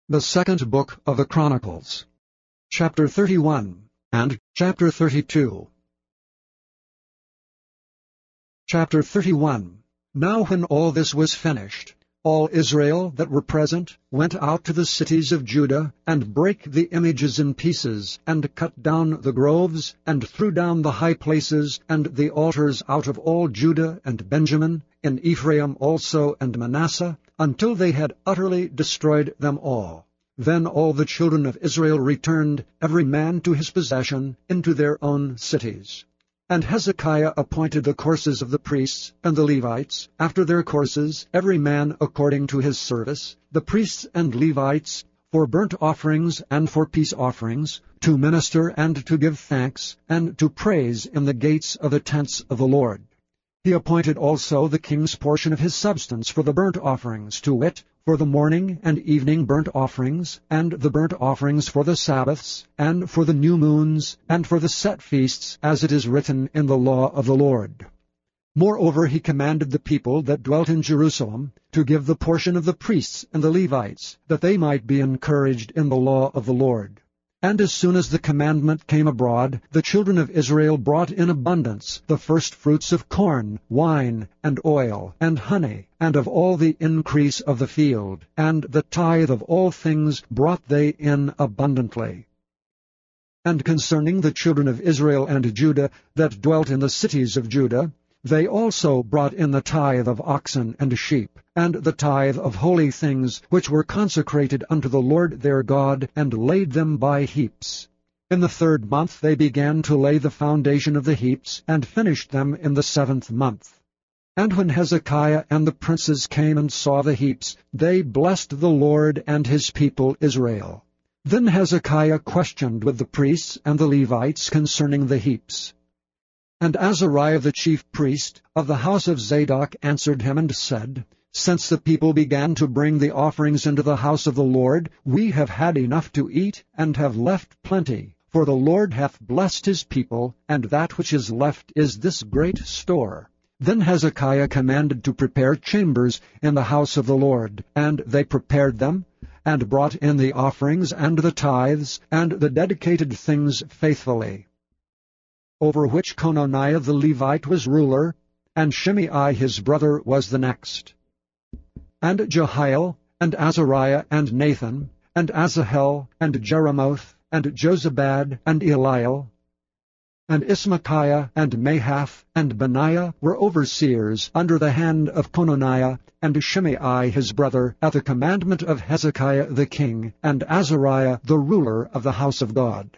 The second book of the Chronicles, chapter 31 and chapter 32. Chapter 31. Now when all this was finished, all Israel that were present went out to the cities of Judah, and brake the images in pieces, and cut down the groves, and threw down the high places, and the altars out of all Judah and Benjamin, in Ephraim also and Manasseh, until they had utterly destroyed them all. Then all the children of Israel returned, every man to his possession, into their own cities. And Hezekiah appointed the courses of the priests and the Levites, after their courses, every man according to his service, the priests and Levites, for burnt offerings and for peace offerings, to minister and to give thanks, and to praise in the gates of the tents of the Lord. He appointed also the king's portion of his substance for the burnt offerings, to wit, for the morning and evening burnt offerings, and the burnt offerings for the Sabbaths, and for the new moons, and for the set feasts, as it is written in the law of the Lord. Moreover he commanded the people that dwelt in Jerusalem to give the portion of the priests and the Levites, that they might be encouraged in the law of the Lord. And as soon as the commandment came abroad, the children of Israel brought in abundance the firstfruits of corn, wine, and oil, and honey, and of all the increase of the field, and the tithe of all things brought they in abundantly. And concerning the children of Israel and Judah that dwelt in the cities of Judah, they also brought in the tithe of oxen and sheep, and the tithe of holy things which were consecrated unto the Lord their God, and laid them by heaps. In the 3rd month they began to lay the foundation of the heaps, and finished them in the 7th month. And when Hezekiah and the princes came and saw the heaps, they blessed the Lord and his people Israel. Then Hezekiah questioned with the priests and the Levites concerning the heaps. And Azariah the chief priest of the house of Zadok answered him and said, Since the people began to bring the offerings into the house of the Lord, we have had enough to eat, and have left plenty. For the Lord hath blessed his people, and that which is left is this great store. Then Hezekiah commanded to prepare chambers in the house of the Lord, and they prepared them, and brought in the offerings and the tithes, and the dedicated things faithfully. Over which Cononiah the Levite was ruler, and Shimei his brother was the next. And Jehiel, and Azariah, and Nathan, and Asahel, and Jeremoth, and Jozabad, and Eliel, and Ismachiah, and Mahath, and Benaiah were overseers under the hand of Cononiah, and Shimei his brother, at the commandment of Hezekiah the king, and Azariah the ruler of the house of God.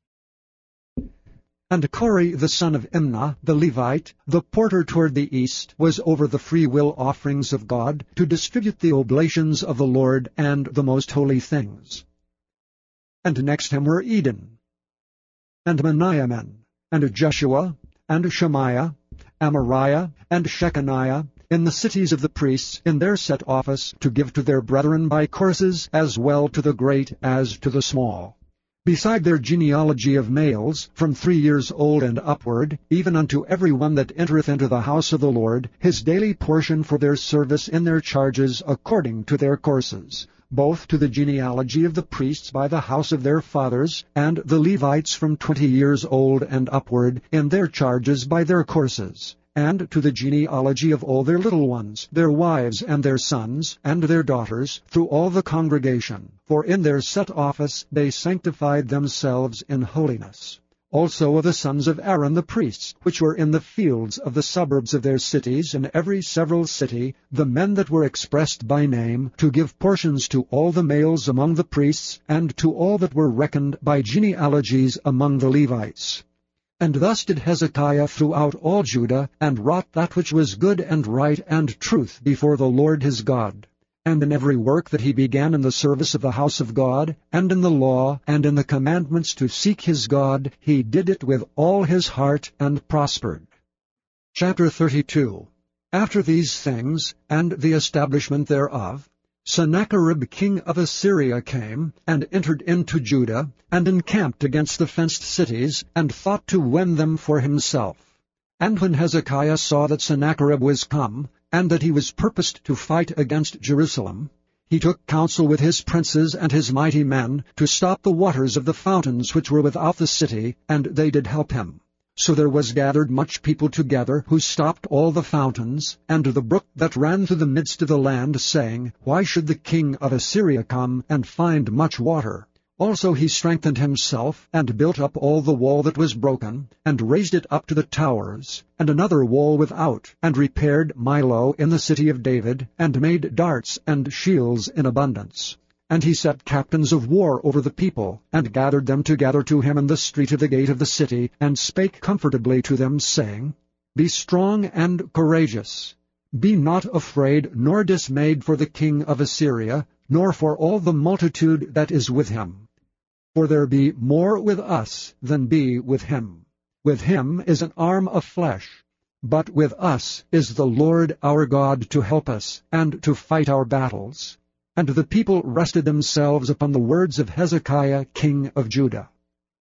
And Kori the son of Imnah, the Levite, the porter toward the east, was over the freewill offerings of God, to distribute the oblations of the Lord and the most holy things. And next him were Eden, and Meniamin, and Jeshua, and Shemaiah, Amariah, and Shechaniah, in the cities of the priests, in their set office, to give to their brethren by courses, as well to the great as to the small. Beside their genealogy of males, from 3 years old and upward, even unto every one that entereth into the house of the Lord, his daily portion for their service in their charges according to their courses, both to the genealogy of the priests by the house of their fathers, and the Levites from 20 years old and upward, in their charges by their courses, and to the genealogy of all their little ones, their wives and their sons, and their daughters, through all the congregation. For in their set office they sanctified themselves in holiness. Also of the sons of Aaron the priests, which were in the fields of the suburbs of their cities, in every several city, the men that were expressed by name, to give portions to all the males among the priests, and to all that were reckoned by genealogies among the Levites. And thus did Hezekiah throughout all Judah, and wrought that which was good and right and truth before the Lord his God. And in every work that he began in the service of the house of God, and in the law, and in the commandments to seek his God, he did it with all his heart, and prospered. Chapter 32. After these things, and the establishment thereof, Sennacherib king of Assyria came, and entered into Judah, and encamped against the fenced cities, and thought to win them for himself. And when Hezekiah saw that Sennacherib was come, and that he was purposed to fight against Jerusalem, He took counsel with his princes and his mighty men to stop the waters of the fountains which were without the city, and they did help him. So there was gathered much people together, who stopped all the fountains, and the brook that ran through the midst of the land, saying, Why should the king of Assyria come and find much water? Also he strengthened himself, and built up all the wall that was broken, and raised it up to the towers, and another wall without, and repaired Milo in the city of David, and made darts and shields in abundance. And he set captains of war over the people, and gathered them together to him in the street of the gate of the city, and spake comfortably to them, saying, Be strong and courageous. Be not afraid nor dismayed for the king of Assyria, nor for all the multitude that is with him. For there be more with us than be with him. With him is an arm of flesh, but with us is the Lord our God to help us, and to fight our battles. And the people rested themselves upon the words of Hezekiah king of Judah.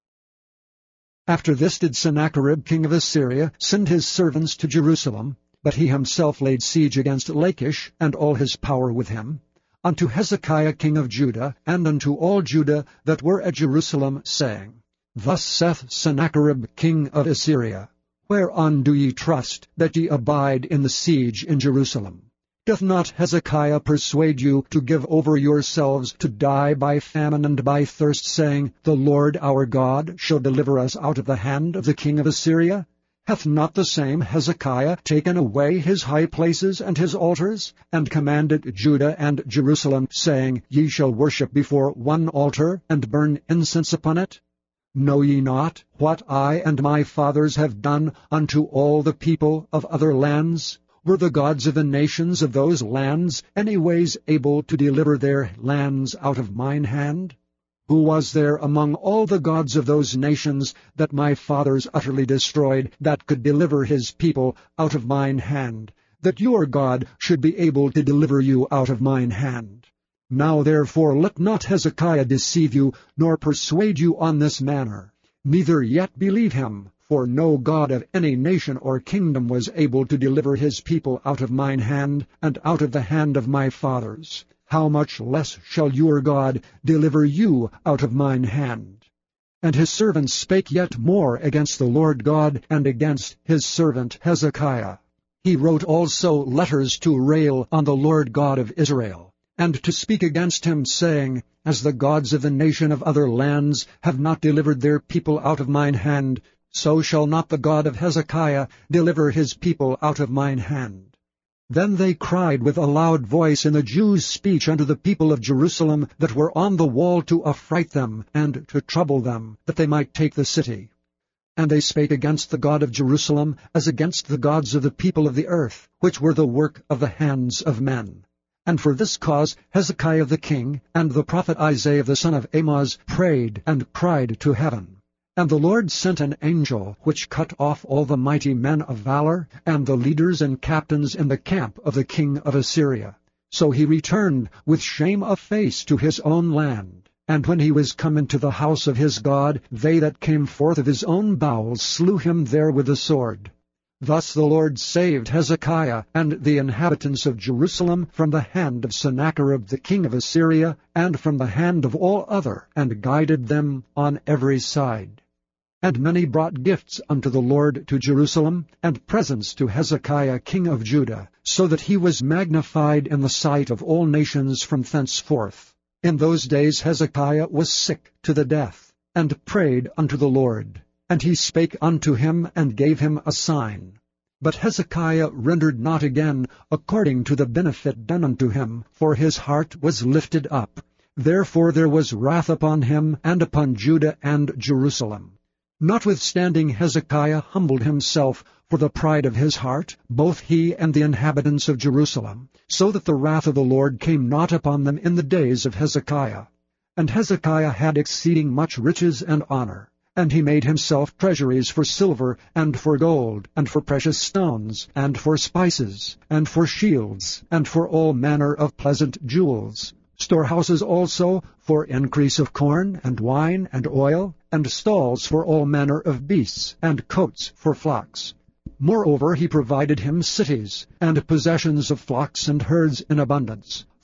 After this did Sennacherib king of Assyria send his servants to Jerusalem, but he himself laid siege against Lachish, and all his power with him, unto Hezekiah king of Judah, and unto all Judah that were at Jerusalem, saying, Thus saith Sennacherib king of Assyria, Whereon do ye trust, that ye abide in the siege in Jerusalem? Doth not Hezekiah persuade you to give over yourselves to die by famine and by thirst, saying, The Lord our God shall deliver us out of the hand of the king of Assyria? Hath not the same Hezekiah taken away his high places and his altars, and commanded Judah and Jerusalem, saying, Ye shall worship before one altar, and burn incense upon it? Know ye not what I and my fathers have done unto all the people of other lands? Were the gods of the nations of those lands any ways able to deliver their lands out of mine hand? Who was there among all the gods of those nations that my fathers utterly destroyed, that could deliver his people out of mine hand, that your God should be able to deliver you out of mine hand? Now therefore let not Hezekiah deceive you, nor persuade you on this manner. Neither yet believe him, for no God of any nation or kingdom was able to deliver his people out of mine hand, and out of the hand of my fathers. How much less shall your God deliver you out of mine hand? And his servants spake yet more against the Lord God, and against his servant Hezekiah. He wrote also letters to rail on the Lord God of Israel, and to speak against him, saying, As the gods of the nation of other lands have not delivered their people out of mine hand, so shall not the God of Hezekiah deliver his people out of mine hand. Then they cried with a loud voice in the Jews' speech unto the people of Jerusalem that were on the wall, to affright them, and to trouble them, that they might take the city. And they spake against the God of Jerusalem, as against the gods of the people of the earth, which were the work of the hands of men. And for this cause Hezekiah the king, and the prophet Isaiah the son of Amoz, prayed and cried to heaven. And the Lord sent an angel, which cut off all the mighty men of valor, and the leaders and captains in the camp of the king of Assyria. So he returned with shame of face to his own land. And when he was come into the house of his God, they that came forth of his own bowels slew him there with the sword. Thus the Lord saved Hezekiah and the inhabitants of Jerusalem from the hand of Sennacherib the king of Assyria, and from the hand of all other, and guided them on every side. And many brought gifts unto the Lord to Jerusalem, and presents to Hezekiah king of Judah, so that he was magnified in the sight of all nations from thenceforth. In those days Hezekiah was sick to the death, and prayed unto the Lord. And he spake unto him, and gave him a sign. But Hezekiah rendered not again according to the benefit done unto him, for his heart was lifted up. Therefore there was wrath upon him, and upon Judah and Jerusalem. Notwithstanding Hezekiah humbled himself for the pride of his heart, both he and the inhabitants of Jerusalem, so that the wrath of the Lord came not upon them in the days of Hezekiah. And Hezekiah had exceeding much riches and honor. And he made himself treasuries for silver, and for gold, and for precious stones, and for spices, and for shields, and for all manner of pleasant jewels. Storehouses also for increase of corn, and wine, and oil, and stalls for all manner of beasts, and coats for flocks. Moreover he provided him cities, and possessions of flocks and herds in abundance.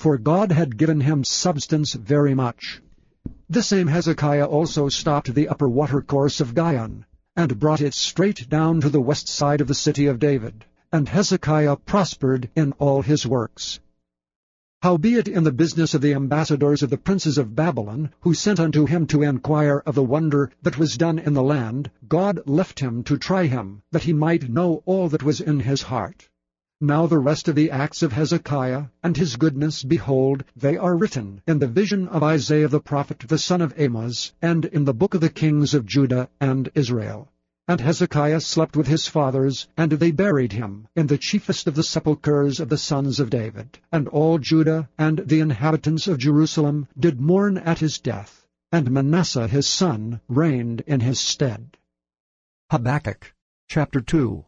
for God had given him substance very much. The same Hezekiah also stopped the upper watercourse of Gihon, and brought it straight down to the west side of the city of David. And Hezekiah prospered in all his works. Howbeit in the business of the ambassadors of the princes of Babylon, who sent unto him to enquire of the wonder that was done in the land, God left him to try him, that he might know all that was in his heart. Now the rest of the acts of Hezekiah, and his goodness, behold, they are written in the vision of Isaiah the prophet the son of Amoz, and in the book of the kings of Judah and Israel. And Hezekiah slept with his fathers, and they buried him in the chiefest of the sepulchres of the sons of David. And all Judah and the inhabitants of Jerusalem did mourn at his death, and Manasseh his son reigned in his stead. Habakkuk chapter 2.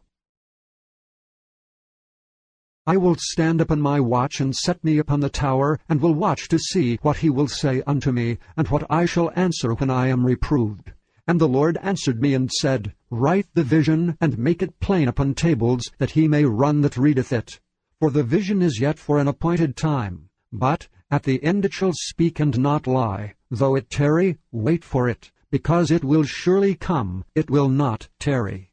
I will stand upon my watch, and set me upon the tower, and will watch to see what he will say unto me, and what I shall answer when I am reproved. And the Lord answered me and said, Write the vision, and make it plain upon tables, that he may run that readeth it. For the vision is yet for an appointed time, but at the end it shall speak and not lie. Though it tarry, wait for it, because it will surely come, it will not tarry.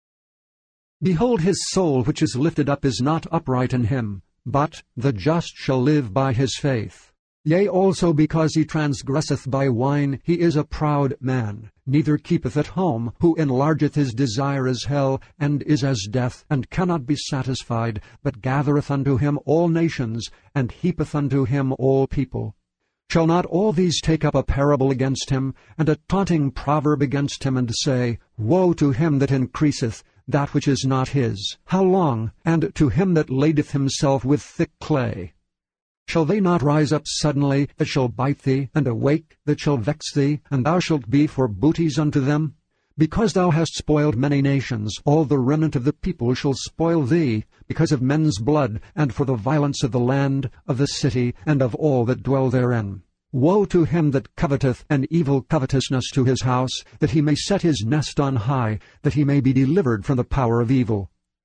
Behold, his soul which is lifted up is not upright in him, but the just shall live by his faith. Yea, also because he transgresseth by wine, he is a proud man, neither keepeth at home, who enlargeth his desire as hell, and is as death, and cannot be satisfied, but gathereth unto him all nations, and heapeth unto him all people. Shall not all these take up a parable against him, and a taunting proverb against him, and say, Woe to him that increaseth that which is not his! How long? And to him that ladeth himself with thick clay. Shall they not rise up suddenly, that shall bite thee, and awake, that shall vex thee, and thou shalt be for booties unto them? Because thou hast spoiled many nations, all the remnant of the people shall spoil thee, because of men's blood, and for the violence of the land, of the city, and of all that dwell therein. Woe to him that coveteth an evil covetousness to his house, that he may set his nest on high, that he may be delivered from the power of evil.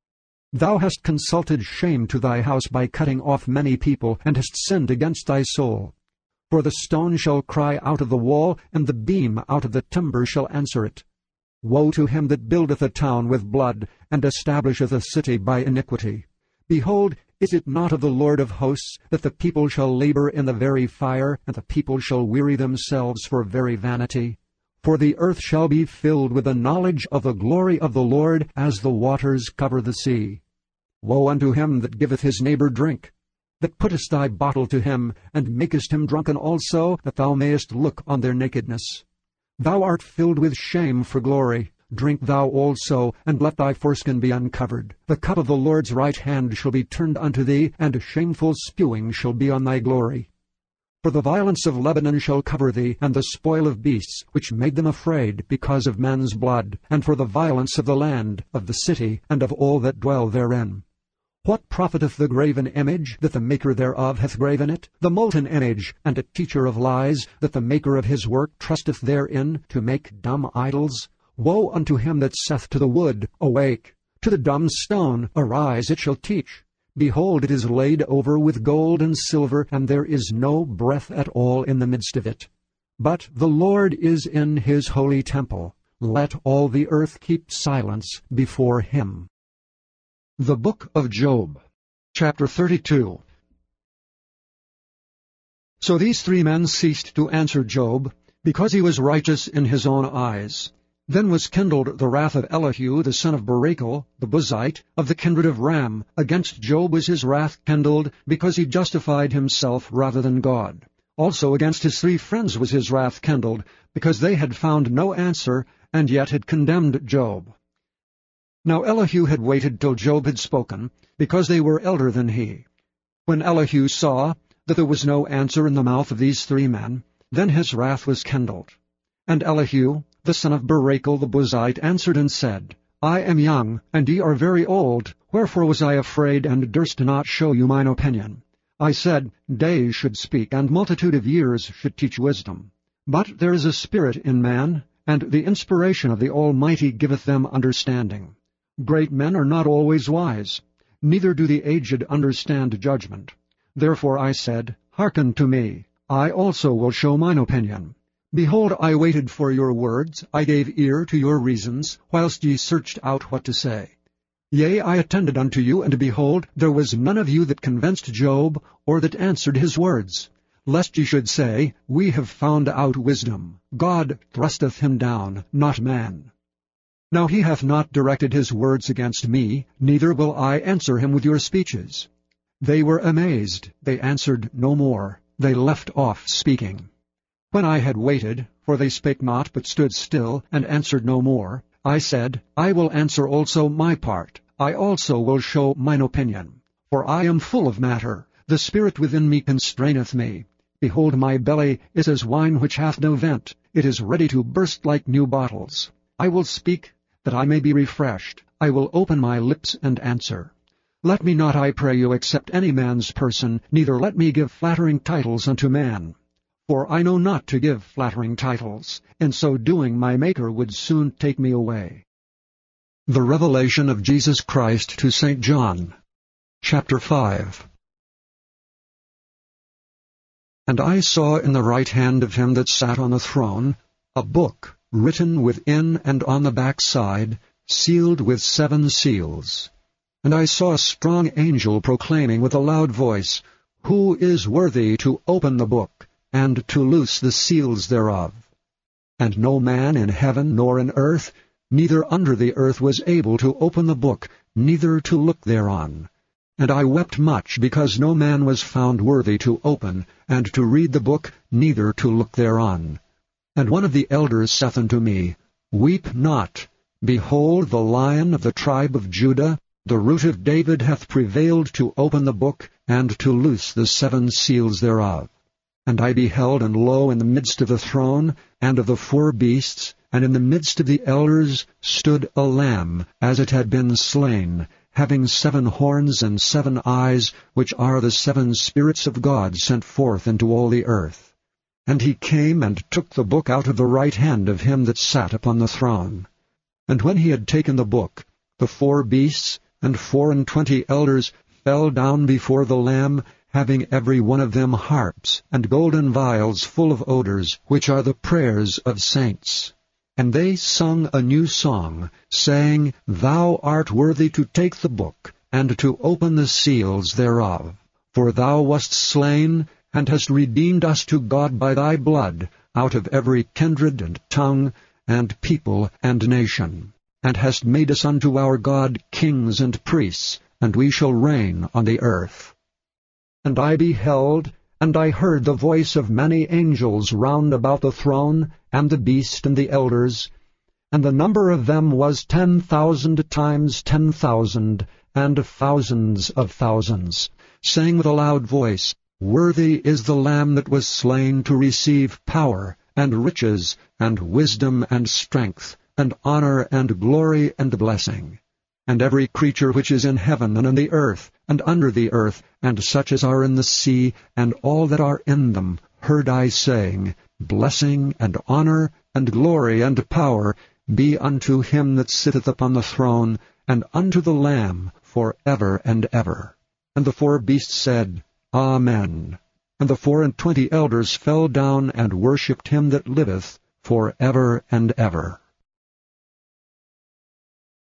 Thou hast consulted shame to thy house by cutting off many people, and hast sinned against thy soul. For the stone shall cry out of the wall, and the beam out of the timber shall answer it. Woe to him that buildeth a town with blood, and establisheth a city by iniquity. Behold, is it not of the Lord of hosts, that the people shall labor in the very fire, and the people shall weary themselves for very vanity? For the earth shall be filled with the knowledge of the glory of the Lord, as the waters cover the sea. Woe unto him that giveth his neighbor drink, that puttest thy bottle to him, and makest him drunken also, that thou mayest look on their nakedness. Thou art filled with shame for glory. Drink thou also, and let thy foreskin be uncovered. The cup of the Lord's right hand shall be turned unto thee, and shameful spewing shall be on thy glory. For the violence of Lebanon shall cover thee, and the spoil of beasts, which made them afraid, because of men's blood, and for the violence of the land, of the city, and of all that dwell therein. What profiteth the graven image, that the maker thereof hath graven it? The molten image, and a teacher of lies, that the maker of his work trusteth therein, to make dumb idols? Woe unto him that saith to the wood, Awake! To the dumb stone, Arise, it shall teach. Behold, it is laid over with gold and silver, and there is no breath at all in the midst of it. But the Lord is in his holy temple. Let all the earth keep silence before him. The Book of Job, chapter 32. So these three men ceased to answer Job, because he was righteous in his own eyes. Then was kindled the wrath of Elihu the son of Barachel, the Buzite, of the kindred of Ram. Against Job was his wrath kindled, because he justified himself rather than God. Also against his three friends was his wrath kindled, because they had found no answer, and yet had condemned Job. Now Elihu had waited till Job had spoken, because they were elder than he. When Elihu saw that there was no answer in the mouth of these three men, then his wrath was kindled. And Elihu, the son of Barachel the Buzite, answered and said, I am young, and ye are very old. Wherefore was I afraid, and durst not show you mine opinion? I said, Days should speak, and multitude of years should teach wisdom. But there is a spirit in man, and the inspiration of the Almighty giveth them understanding. Great men are not always wise, neither do the aged understand judgment. Therefore I said, Hearken to me, I also will show mine opinion. Behold, I waited for your words, I gave ear to your reasons, whilst ye searched out what to say. Yea, I attended unto you, and behold, there was none of you that convinced Job, or that answered his words. Lest ye should say, We have found out wisdom. God thrusteth him down, not man. Now he hath not directed his words against me, neither will I answer him with your speeches. They were amazed, they answered no more, they left off speaking. When I had waited, for they spake not, but stood still, and answered no more, I said, I will answer also my part, I also will show mine opinion. For I am full of matter, the spirit within me constraineth me. Behold, my belly is as wine which hath no vent, it is ready to burst like new bottles. I will speak, that I may be refreshed, I will open my lips and answer. Let me not, I pray you, accept any man's person, neither let me give flattering titles unto man. For I know not to give flattering titles. In so doing my Maker would soon take me away. The Revelation of Jesus Christ to St. John, Chapter 5. And I saw in the right hand of him that sat on the throne a book, written within and on the backside, sealed with 7 seals. And I saw a strong angel proclaiming with a loud voice, Who is worthy to open the book, and to loose the seals thereof? And no man in heaven nor in earth, neither under the earth, was able to open the book, neither to look thereon. And I wept much, because no man was found worthy to open, and to read the book, neither to look thereon. And one of the elders saith unto me, Weep not. Behold, the Lion of the tribe of Judah, the Root of David, hath prevailed to open the book, and to loose the 7 seals thereof. And I beheld, and lo, in the midst of the throne, and of the 4 beasts, and in the midst of the elders, stood a Lamb, as it had been slain, having 7 horns and 7 eyes, which are the 7 spirits of God sent forth into all the earth. And he came and took the book out of the right hand of him that sat upon the throne. And when he had taken the book, the 4 beasts and 24 elders fell down before the Lamb, having every one of them harps and golden vials full of odors, which are the prayers of saints. And they sung a new song, saying, Thou art worthy to take the book, and to open the seals thereof. For thou wast slain, and hast redeemed us to God by thy blood, out of every kindred and tongue, and people and nation, and hast made us unto our God kings and priests, and we shall reign on the earth. And I beheld, and I heard the voice of many angels round about the throne, and the beast and the elders, and the number of them was 10,000 times 10,000, and thousands of thousands, saying with a loud voice, Worthy is the Lamb that was slain to receive power, and riches, and wisdom, and strength, and honor, and glory, and blessing. And every creature which is in heaven, and on the earth, and under the earth, and such as are in the sea, and all that are in them, heard I saying, Blessing, and honor, and glory, and power be unto him that sitteth upon the throne, and unto the Lamb for ever and ever. And the 4 beasts said, Amen. And the 24 elders fell down and worshipped him that liveth for ever and ever.